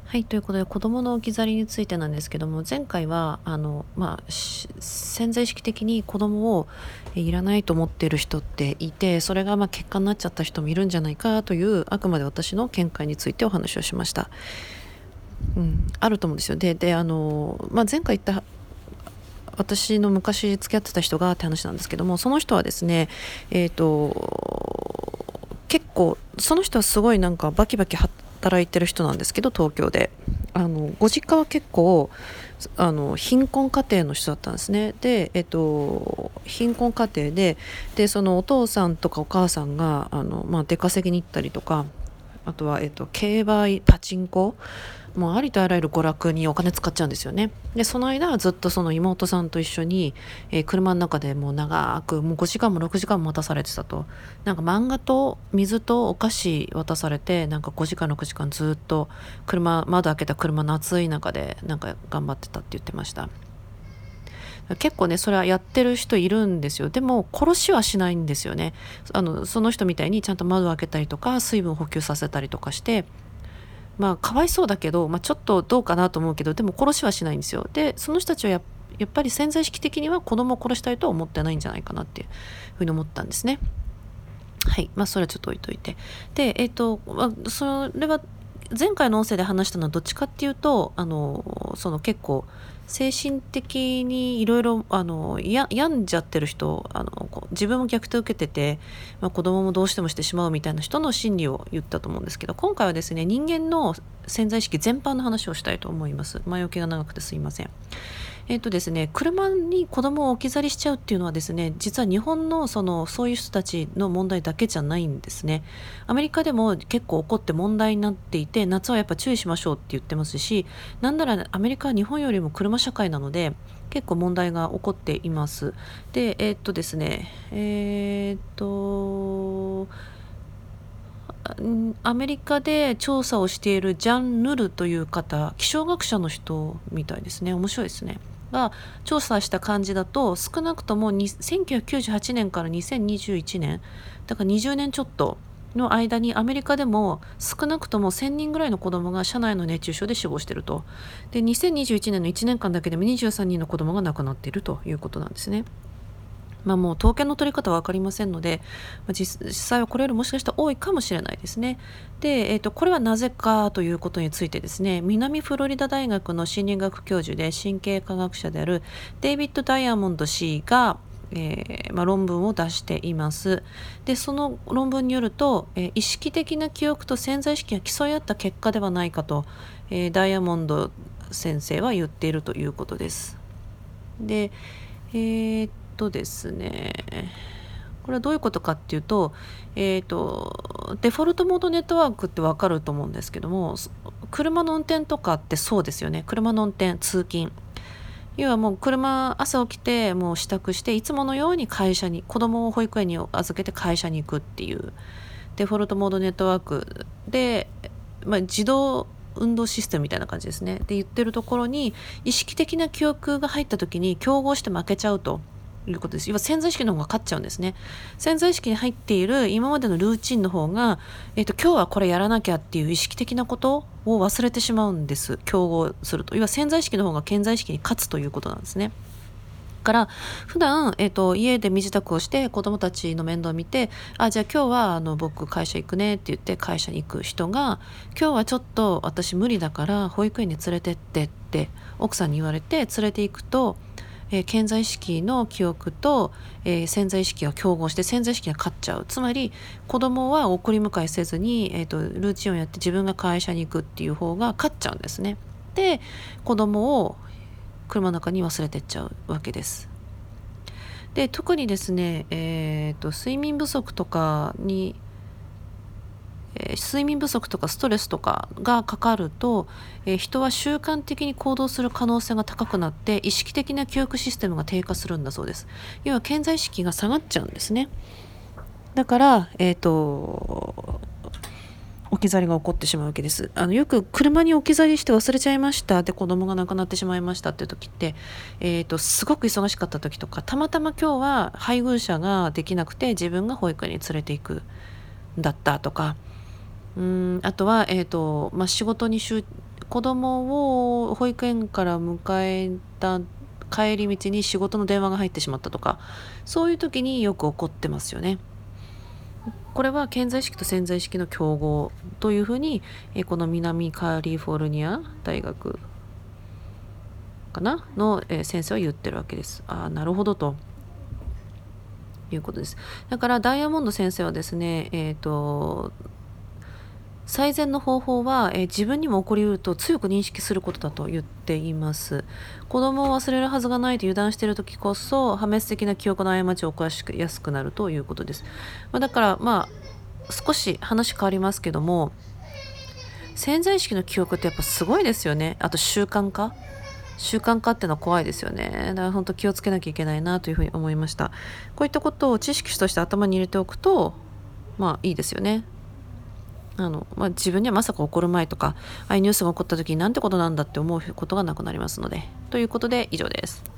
はい、ということで子どもの置き去りについてなんですけども、前回は潜在意識的に子どもをいらないと思っている人っていて、それが結果になっちゃった人もいるんじゃないかという、あくまで私の見解についてお話をしました。あると思うんですよ。で、前回言った私の昔付き合ってた人がって話なんですけども、その人はですね、結構その人はすごいバキバキ働いてる人なんですけど、東京でご実家は結構貧困家庭の人だったんですね。で、貧困家庭でそのお父さんとかお母さんが出稼ぎに行ったりとか、あとは、競馬、パチンコ、もうありとあらゆる娯楽にお金使っちゃうんですよね。でその間はずっとその妹さんと一緒に、車の中でもう長くもう5時間も6時間も待たされてたと。漫画と水とお菓子渡されて、5時間6時間ずっと窓開けた車の暑い中で頑張ってたって言ってました。結構ね、それはやってる人いるんですよ。でも殺しはしないんですよね。その人みたいにちゃんと窓を開けたりとか水分補給させたりとかして、かわいそうだけど、ちょっとどうかなと思うけど、でも殺しはしないんですよ。でその人たちはやっぱり潜在意識的には子供を殺したいとは思ってないんじゃないかなっていうふうに思ったんですね。はい、それはちょっと置いといて。で、それは前回の音声で話したのはどっちかっていうと、その結構精神的にいろいろ病んじゃってる人、自分も虐待を受けてて、子供もどうしてもしてしまうみたいな人の心理を言ったと思うんですけど、今回はですね、人間の潜在意識全般の話をしたいと思います。前置きが長くてすいません。ですね、車に子供を置き去りしちゃうっていうのはですね、実は日本のそういう人たちの問題だけじゃないんですね。アメリカでも結構起こって問題になっていて、夏はやっぱ注意しましょうって言ってますし、なんならアメリカは日本よりも車社会なので、結構問題が起こっています。で、ですね、アメリカで調査をしているジャン・ヌルという方、気象学者の人みたいですね。面白いですね。が調査した感じだと、少なくとも1998年から2021年、だから20年ちょっとの間にアメリカでも少なくとも1000人ぐらいの子供が車内の熱中症で死亡していると。で2021年の1年間だけでも23人の子供が亡くなっているということなんですね。もう統計の取り方は分かりませんので、実際はこれよりもしかしたら多いかもしれないですね。で、これはなぜかということについてですね、南フロリダ大学の心理学教授で神経科学者であるデイビッド・ダイヤモンド氏が論文を出しています。でその論文によると、意識的な記憶と潜在意識が競い合った結果ではないかと、ダイヤモンド先生は言っているということです。で、ですね、これはどういうことかっていうと、デフォルトモードネットワークってわかると思うんですけども、車の運転とかってそうですよね。車の運転、通勤。要はもう朝起きてもう支度して、いつものように会社に、子供を保育園に預けて会社に行くっていうデフォルトモードネットワークで、自動運動システムみたいな感じですね。で言ってるところに、意識的な記憶が入った時に競合して負けちゃうということです。要は潜在意識の方が勝っちゃうんですね。潜在意識に入っている今までのルーチンの方が、今日はこれやらなきゃっていう意識的なことを忘れてしまうんです。競合すると。要は潜在意識の方が顕在意識に勝つということなんですね。から普段、家で身支度をして子どもたちの面倒を見て、じゃあ今日は僕会社行くねって言って会社に行く人が、今日はちょっと私無理だから保育園に連れてってって奥さんに言われて連れて行くと、潜在意識の記憶と、潜在意識が競合して潜在意識が勝っちゃう。つまり子供は送り迎えせずに、ルーチンをやって自分が会社に行くっていう方が勝っちゃうんですね。で子供を車の中に忘れてっちゃうわけです。で特にですね、睡眠不足とかストレスとかがかかると、人は習慣的に行動する可能性が高くなって意識的な記憶システムが低下するんだそうです。要は顕在意識が下がっちゃうんですね。だから、置き去りが起こってしまうわけです。よく車に置き去りして忘れちゃいましたで子供が亡くなってしまいましたっていう時って、すごく忙しかった時とか、たまたま今日は配偶者ができなくて自分が保育園に連れて行くんだったとか、あとは、仕事に子供を保育園から迎えた帰り道に仕事の電話が入ってしまったとか、そういう時によく起こってますよね。これは潜在意識と潜在意識の競合というふうに、この南カリフォルニア大学かなの、先生は言ってるわけです。なるほどということです。だからダイヤモンド先生はですね、最善の方法は、自分にも起こりうると強く認識することだと言っています。子供を忘れるはずがないと油断している時こそ破滅的な記憶の過ちを起こしやすくなるということです。だから少し話変わりますけども、潜在意識の記憶ってやっぱすごいですよね。あと習慣化っていうのは怖いですよね。だから本当気をつけなきゃいけないなというふうに思いました。こういったことを知識として頭に入れておくといいですよね。自分にはまさか起こる前とか、ああいうニュースが起こった時になんてことなんだって思うことがなくなりますので。ということで以上です。